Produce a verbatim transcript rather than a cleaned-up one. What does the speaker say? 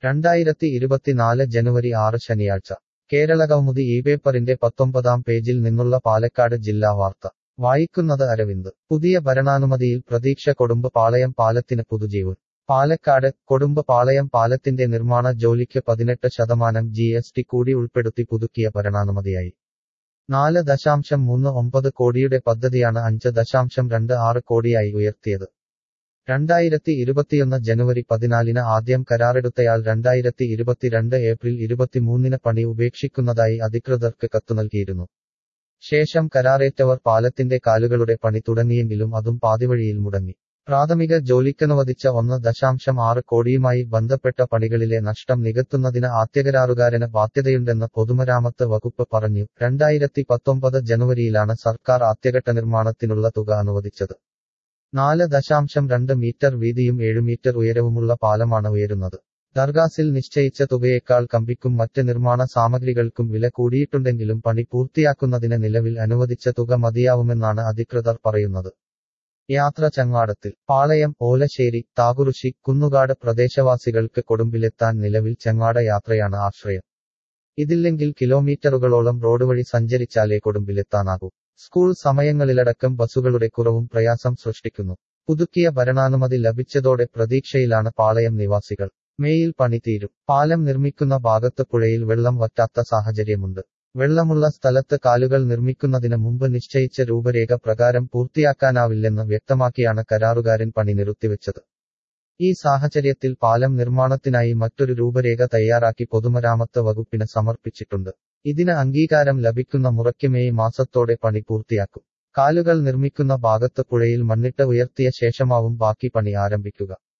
രണ്ടായിരത്തി ഇരുപത്തിനാല് ജനുവരി ആറ് ശനിയാഴ്ച കേരളകൗമുദി ഈ പേപ്പറിന്റെ പത്തൊമ്പതാം പേജിൽ നിന്നുള്ള പാലക്കാട് ജില്ലാ വാർത്ത വായിക്കുന്നത് അരവിന്ദ്. പുതിയ ഭരണാനുമതിയിൽ പ്രതീക്ഷ കൊടുമ്പ് പാളയം പാലത്തിന് പുതുജീവൻ. പാലക്കാട് കൊടുമ്പ് പാളയം പാലത്തിന്റെ നിർമ്മാണ ജോലിക്ക് പതിനെട്ട് ശതമാനം ജി എസ് ടി കൂടി ഉൾപ്പെടുത്തി പുതുക്കിയ ഭരണാനുമതിയായി. നാല് ദശാംശം മൂന്ന് ഒമ്പത് കോടിയുടെ പദ്ധതിയാണ് അഞ്ച് ദശാംശം രണ്ട് ആറ് കോടിയായി ഉയർത്തിയത്. രണ്ടായിരത്തി ഇരുപത്തിയൊന്ന് ജനുവരി പതിനാലിന് ആദ്യം കരാറെടുത്തയാൾ രണ്ടായിരത്തി ഇരുപത്തിരണ്ട് ഏപ്രിൽ ഇരുപത്തിമൂന്നിന് പണി ഉപേക്ഷിക്കുന്നതായി അധികൃതർക്ക് കത്തുനൽകിയിരുന്നു. ശേഷം കരാറേറ്റവർ പാലത്തിന്റെ കാലുകളുടെ പണി തുടങ്ങിയെങ്കിലും അതും പാതിവഴിയിൽ മുടങ്ങി. പ്രാഥമിക ജോലിക്കനുവദിച്ച ഒന്ന് ദശാംശം ആറ് കോടിയുമായി ബന്ധപ്പെട്ട പണികളിലെ നഷ്ടം നികത്തുന്നതിന് ആദ്യകരാറുകാരന് ബാധ്യതയുണ്ടെന്ന് പൊതുമരാമത്ത് വകുപ്പ് പറഞ്ഞു. രണ്ടായിരത്തി പത്തൊമ്പത് ജനുവരിയിലാണ് സർക്കാർ ആദ്യഘട്ട നിർമ്മാണത്തിനുള്ള തുക അനുവദിച്ചത്. നാല് ദശാംശം രണ്ട് മീറ്റർ വീതിയും ഏഴ് മീറ്റർ ഉയരവുമുള്ള പാലമാണ് ഉയരുന്നത്. ദർഗാസിൽ നിശ്ചയിച്ച തുകയേക്കാൾ കമ്പിക്കും മറ്റ് നിർമ്മാണ സാമഗ്രികൾക്കും വില കൂടിയിട്ടുണ്ടെങ്കിലും പണി പൂർത്തിയാക്കുന്നതിന് നിലവിൽ അനുവദിച്ച തുക മതിയാവുമെന്നാണ് അധികൃതർ പറയുന്നത്. യാത്ര ചങ്ങാടത്തിൽ. പാളയം, ഓലശ്ശേരി, താകുറുശ്ശി, കുന്നുകാട് പ്രദേശവാസികൾക്ക് കൊടുമ്പിലെത്താൻ നിലവിൽ ചങ്ങാട യാത്രയാണ് ആശ്രയം. ഇതില്ലെങ്കിൽ കിലോമീറ്ററുകളോളം റോഡ് വഴി സഞ്ചരിച്ചാലേ കൊടുമ്പിലെത്താനാകൂ. സ്കൂൾ സമയങ്ങളിലടക്കം ബസുകളുടെ കുറവും പ്രയാസം സൃഷ്ടിക്കുന്നു. പുതുക്കിയ ഭരണാനുമതി ലഭിച്ചതോടെ പ്രതീക്ഷയിലാണ് പാളയം നിവാസികൾ. മേയിൽ പണി തീരും. പാലം നിർമ്മിക്കുന്ന ഭാഗത്ത് പുഴയിൽ വെള്ളം വറ്റാത്ത സാഹചര്യമുണ്ട്. വെള്ളമുള്ള സ്ഥലത്ത് കാലുകൾ നിർമ്മിക്കുന്നതിന് മുമ്പ് നിശ്ചയിച്ച രൂപരേഖ പ്രകാരം പൂർത്തിയാക്കാനാവില്ലെന്ന് വ്യക്തമാക്കിയാണ് കരാറുകാരൻ പണി നിർത്തിവെച്ചത്. ഈ സാഹചര്യത്തിൽ പാലം നിർമ്മാണത്തിനായി മറ്റൊരു രൂപരേഖ തയ്യാറാക്കി പൊതുമരാമത്ത് വകുപ്പിന് സമർപ്പിച്ചിട്ടുണ്ട്. ഇതിന് അംഗീകാരം ലഭിക്കുന്ന മുറയ്ക്ക് മെയ് മാസത്തോടെ പണി പൂർത്തിയാക്കും. കാലുകൾ നിർമ്മിക്കുന്ന ഭാഗത്ത് പുഴയിൽ മണ്ണിട്ട് ഉയർത്തിയ ശേഷമാവും ബാക്കി പണി ആരംഭിക്കുക.